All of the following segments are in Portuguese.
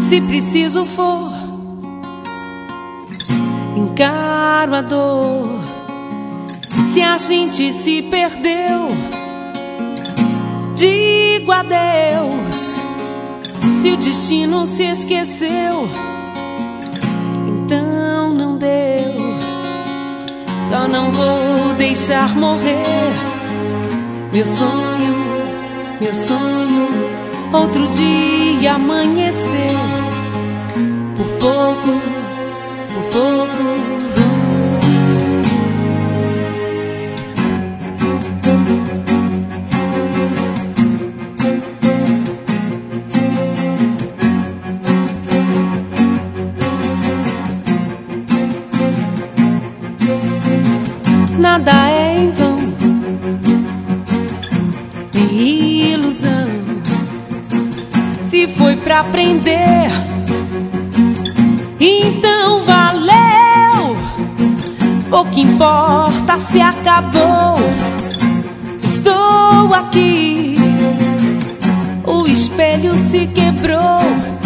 Se preciso for, encaro a dor. Se a gente se perdeu, digo adeus. Se o destino se esqueceu, então não deu. Só não vou deixar morrer meu sonho, meu sonho. Outro dia amanheceu, por pouco, por pouco. Nada é em vão, nem ilusão. Se foi pra aprender, então valeu. Pouco importa se acabou. Estou aqui, o espelho se quebrou.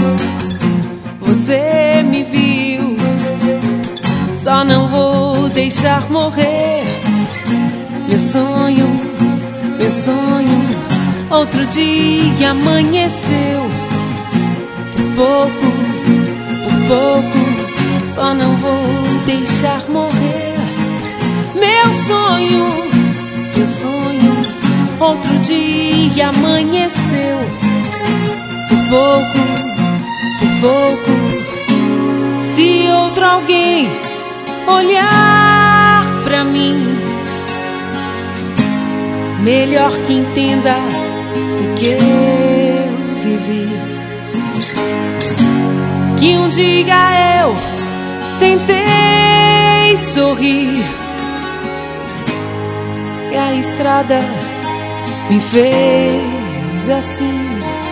Você me viu, só não vou deixar morrer meu sonho, meu sonho. Outro dia amanheceu, por pouco, por pouco. Só não vou deixar morrer meu sonho, meu sonho. Outro dia amanheceu, por pouco, por pouco. Se outro alguém olhar pra mim, melhor que entenda o que eu vivi. Que um dia eu tentei sorrir e a estrada me fez assim.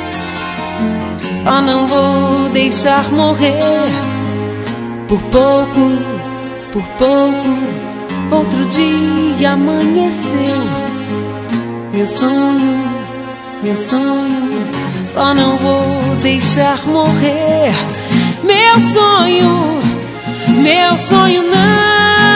Só não vou deixar morrer por pouco, por pouco. Outro dia amanheceu, meu sonho, meu sonho. Só não vou deixar morrer meu sonho, meu sonho não.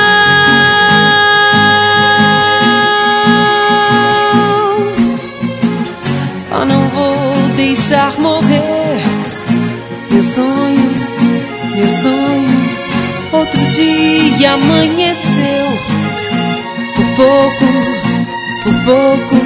Só não vou deixar morrer meu sonho, meu sonho. Outro dia amanheceu, por pouco, por pouco.